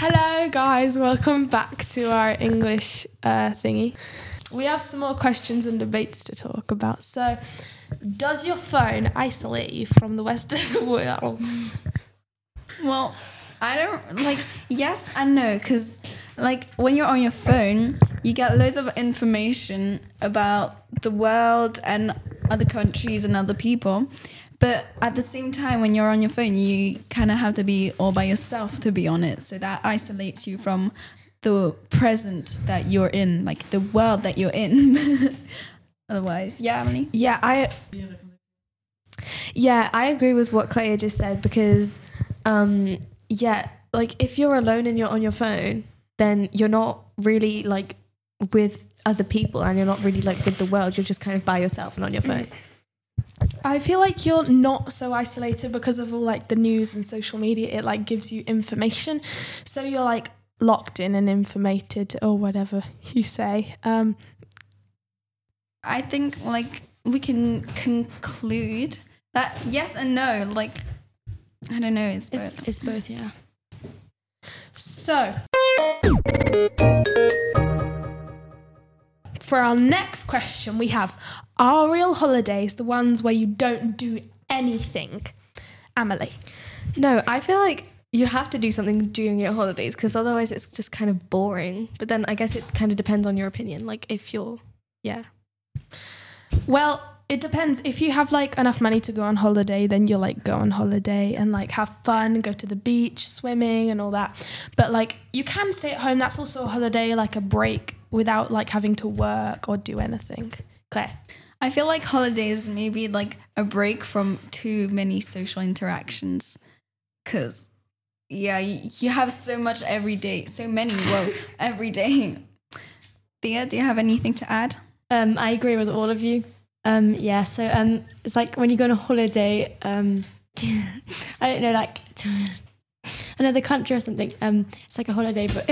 Hello guys, welcome back to our English thingy. We have some more questions and debates to talk about. So, does your phone isolate you from the rest of the world? Well, I don't yes and no, because when you're on your phone, you get loads of information about the world and other countries and other people. But at the same time, when you're on your phone, you kind of have to be all by yourself to be on it. So that isolates you from the present that you're in, the world that you're in. Otherwise, yeah, Emily? Yeah, I agree with what Claire just said because, if you're alone and you're on your phone, then you're not really with other people and you're not really with the world. You're just kind of by yourself and on your phone. I feel like you're not so isolated because of all the news and social media. It gives you information, so you're locked in and informated or whatever you say. I think we can conclude that yes and no. I don't know. It's both. It's both, yeah. So, for our next question, we have: are real holidays the ones where you don't do anything? Amelie? No, I feel like you have to do something during your holidays because otherwise it's just kind of boring. But then I guess it kind of depends on your opinion. If you're, yeah. Well, it depends. If you have enough money to go on holiday, then you'll go on holiday and have fun, go to the beach, swimming and all that. But you can stay at home. That's also a holiday, a break without having to work or do anything. Claire? I feel like holidays may be a break from too many social interactions. Because, yeah, you have so much every day. So many, every day. Thea, do you have anything to add? I agree with all of you. So it's when you go on a holiday, I don't know, to another country or something. It's a holiday, but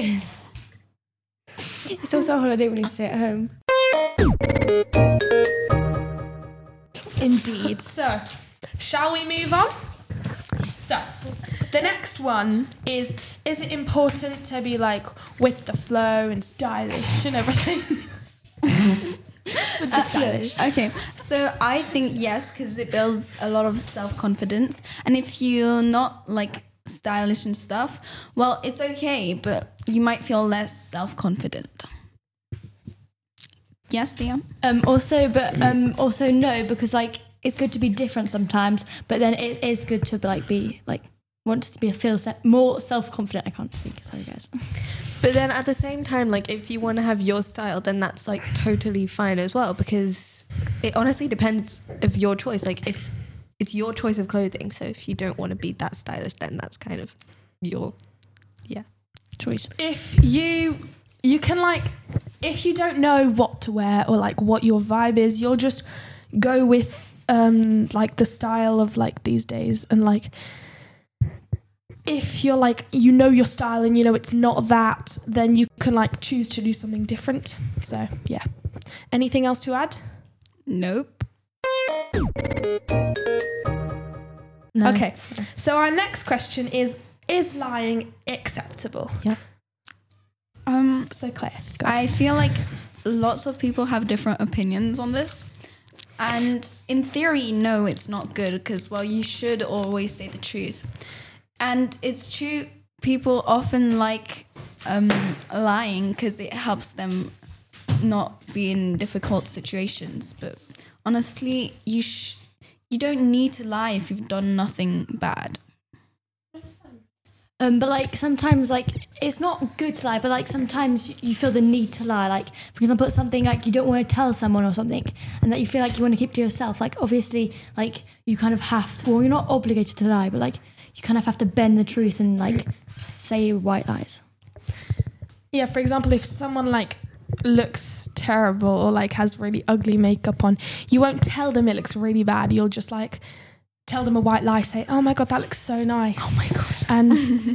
it's also a holiday when you stay at home. Indeed. So, shall we move on? So, the next one is it important to be with the flow and stylish and everything? Was it stylish? Okay, so I think yes, because it builds a lot of self-confidence. And if you're not stylish and stuff, well, it's okay, but you might feel less self-confident. Yes, Thea? Also no, because it's good to be different sometimes, but then it is good to be want to be more self-confident. I can't speak, sorry guys. But then at the same time, if you want to have your style, then that's totally fine as well, because it honestly depends of your choice. If it's your choice of clothing, so if you don't want to be that stylish, then that's kind of your choice. If you can if you don't know what to wear or what your vibe is, you'll just go with the style of these days. And if you're you know your style and you know it's not that, then you can choose to do something different. So yeah. Anything else to add? Nope. No. Okay. So our next question is lying acceptable? Yeah. So Claire, go. I feel lots of people have different opinions on this. And in theory, no, it's not good because, you should always say the truth. And it's true, people often lying because it helps them not be in difficult situations. But honestly, you don't need to lie if you've done nothing bad. But sometimes it's not good to lie, but sometimes you feel the need to lie. For example, something you don't want to tell someone or something, and that you feel you want to keep to yourself. Obviously, you kind of have to. Well, you're not obligated to lie, but you kind of have to bend the truth and say white lies. Yeah, for example, if someone looks terrible or has really ugly makeup on, you won't tell them it looks really bad. You'll just tell them a white lie, say, oh my God, that looks so nice. Oh my God. And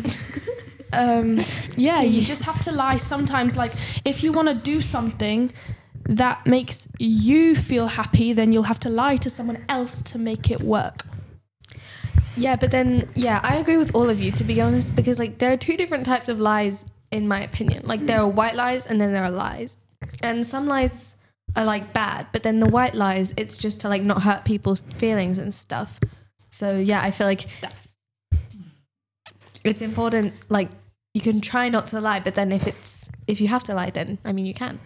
you just have to lie sometimes. If you want to do something that makes you feel happy, then you'll have to lie to someone else to make it work. Yeah, but then, I agree with all of you, to be honest, because like there are two different types of lies, in my opinion. Like there are white lies and then there are lies. And some lies are like bad, but then the white lies, it's just to like not hurt people's feelings and stuff. So yeah, I feel like it's important, like you can try not to lie, but then if you have to lie, then I mean you can.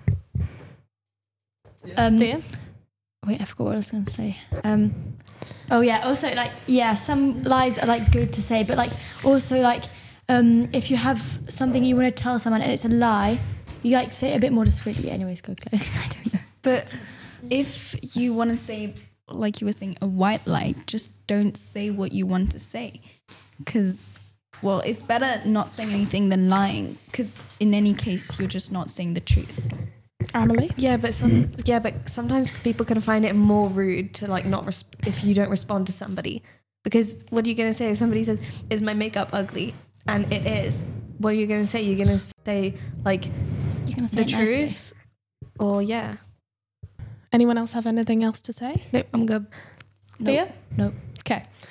Thea? Wait, I forgot what I was going to say. Oh yeah, also like, yeah, some lies are like good to say, but like also like if you have something you want to tell someone and it's a lie, you like say it a bit more discreetly. Anyways, go Chloe. I don't know. But if you want to say, like you were saying, a white lie, just don't say what you want to say. Because, well, it's better not saying anything than lying. Because in any case, you're just not saying the truth. Amelie? Yeah, but sometimes people can find it more rude to like not if you don't respond to somebody, because what are you gonna say if somebody says, "Is my makeup ugly?" and it is? What are you gonna say? You're gonna say like You're gonna say the it nicely. truth, or yeah. Anyone else have anything else to say? Nope, I'm good. Thea? Nope. Okay.